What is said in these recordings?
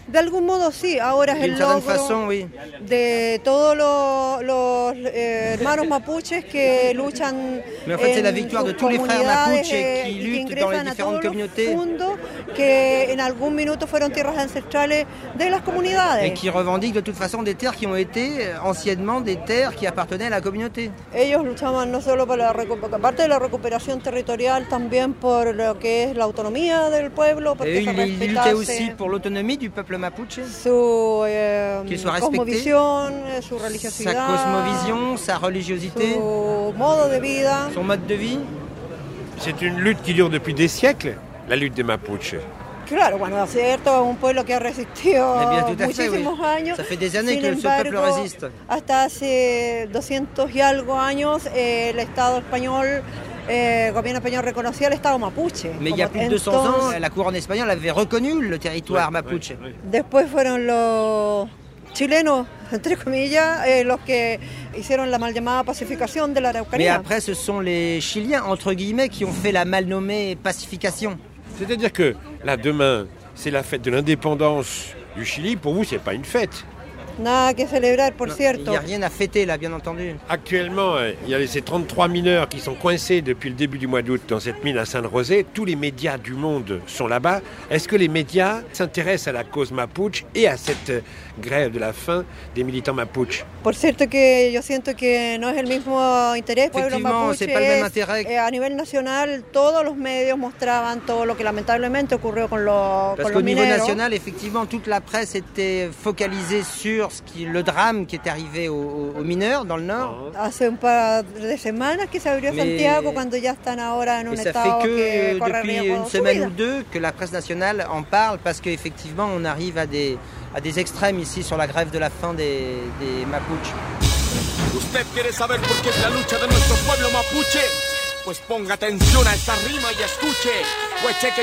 De algún modo sí, ahora es el logro de todos los hermanos mapuches que luchan en sus la victoire de tous les frères mapuches qui luttent dans les différentes communautés. Que en algún minuto fueron tierras ancestrales de las comunidades. Et qui revendiquent de toute façon des terres qui ont été anciennement des terres qui appartenaient à la communauté. Ellos luchaban no solo por aparte de la recuperación territorial, también por lo que es la autonomía del pueblo, porque se respetase. Ils luttaient aussi pour l'autonomie du peuple mapuche, qu'il soit respecté, su religiosidad, sa cosmovision, sa religiosité, su modo de vida, son mode de vie. C'est une lutte qui dure depuis des siècles, la lutte des Mapuches. Claro, bueno, es cierto, es un pueblo que ha resistido muchísimos años. Ça fait des années que ce peuple résiste. Hasta hace 200 y algo años, el Estado español, el gobierno español reconocía el Estado mapuche. Mais il y a plus de 200 ans, la couronne espagnole avait reconnu le territoire mapuche. Después fueron los chilenos, entre comillas, los que hicieron la mal llamada pacificación de la Araucanía. Mais après, ce sont les Chiliens, entre guillemets, qui ont fait la mal nommée pacification. C'est-à-dire que là, demain, c'est la fête de l'indépendance du Chili. Pour vous, c'est pas une fête. Nada que celebrar, por cierto. Il n'y a rien à fêter là, bien entendu. Actuellement, il y a ces 33 mineurs qui sont coincés depuis le début du mois d'août dans cette mine à San-José. Tous les médias du monde sont là-bas. Est-ce que les médias s'intéressent à la cause mapuche et à cette grève de la faim des militants mapuches? Por cierto que yo siento que no es el mismo interés del pueblo mapuche. C'est pas le même intérêt. A nivel nacional, todos los medios mostraban todo lo que lamentablemente ocurrió con los Parce qu'au niveau national, effectivement, toute la presse était focalisée sur le drame qui est arrivé aux mineurs dans le nord. Hace un par de semanas que se abrió Santiago cuando ya están ahora en un estado que corre riesgo. Depuis une semaine ou deux que la presse nationale en parle parce qu'effectivement on arrive à des extrêmes ici sur la grève de la faim des Mapuches. ¿Usted quiere saber por qué es la lucha de nuestro pueblo mapuche? Pues ponga atención a esta rima y escuche. Huecheque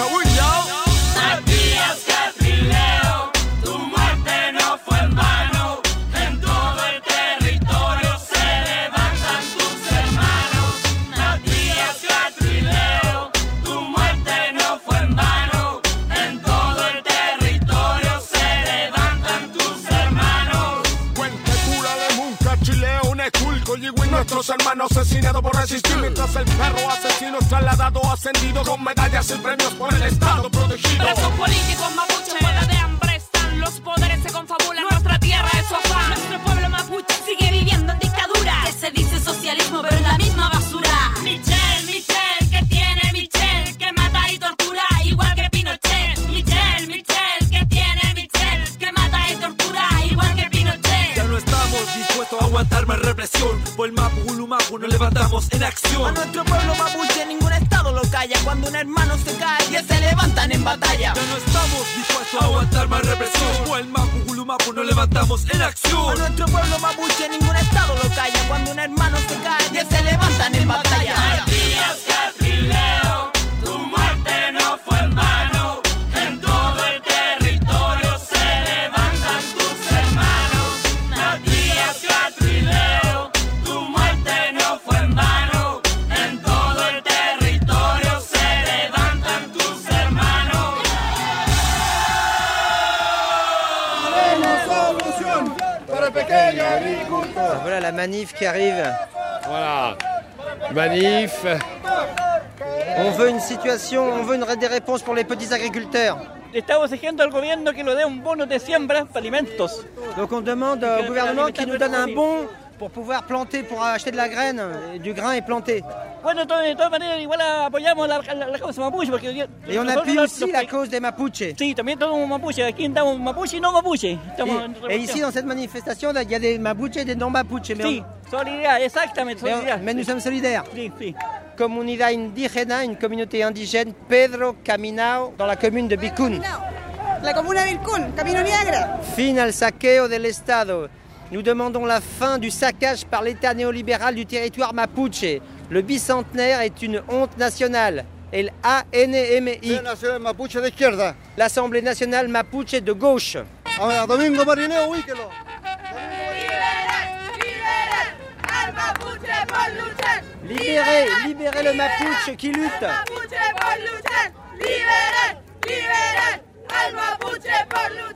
Matías Catrileo, tu muerte no fue en vano. En todo el territorio se levantan tus hermanos. Matías Catrileo, tu muerte no fue en vano. En todo el territorio se levantan tus hermanos. Cuente cura de Munca, Chileo, Neculco, Yigüín, nuestros hermanos asesinados por resistir. Mientras el perro asesino es trasladado, ascendido con medallas y premios por el Estado protegido. Presos políticos mapuche, huelga de hambre están. Los poderes se confabulan, nuestra tierra es su afán. Nuestro pueblo mapuche sigue viviendo en dictadura. Que se dice socialismo, pero es la misma basura. Michelle, que tiene Michelle, que mata y tortura, igual que Pinochet. Michelle, que tiene Michelle, que mata y tortura, igual que Pinochet. Ya no estamos dispuestos a aguantar más represión. Por el Mapu Gulumapu nos levantamos en acción. A nuestro pueblo mapuche ningún estado lo calla. Cuando un hermano se cae, se levantan en batalla. Ya no estamos dispuestos a aguantar más represión. Por el Mapu Gulumapu nos levantamos en acción. A nuestro pueblo mapuche ningún estado lo calla. Cuando un hermano se cae, se levantan en batalla. Matías Catrileo, tu muerte no fue en vano. En todo el territorio se levantan tus hermanos. Matías Catrileo, tu muerte no fue en vano. En todo el territorio se levantan tus hermanos. Tenemos solución para el pequeño agricultor. Voilà la manif qui arrive. Voilà, manif. On veut une situation, on veut des réponses pour les petits agriculteurs. Estamos exigiendo al gobierno que nos dé un bono de siembra para alimentos. Donc on demande au gouvernement qu'il nous donne un bon pour pouvoir planter, pour acheter de la graine, du grain et planter. Bueno, de todas maneras, igual apoyamos la causa mapuche. Et on appuie aussi la cause des Mapuches. Sí, también somos mapuche. Aquí estamos mapuche y no mapuche. Et ici, dans cette manifestation, il y a des Mapuches et des non-Mapuches. Sí, solidaridad, exactamente, solidaridad. Mais nous sommes solidaires. Sí, sí. Comunidad indígena, une communauté indigène, Pedro Caminao, dans la commune de Bicún. La comuna de Bicún, Camino Niagara. Fin al saqueo del Estado. Nous demandons la fin du saccage par l'État néolibéral du territoire mapuche. Le bicentenaire est une honte nationale. El ANMI. L'Assemblée nationale mapuche de gauche. Domingo Marineo, ubíquelo. Libérez le mapuche qui lutte. Libérez al mapuche por luchar.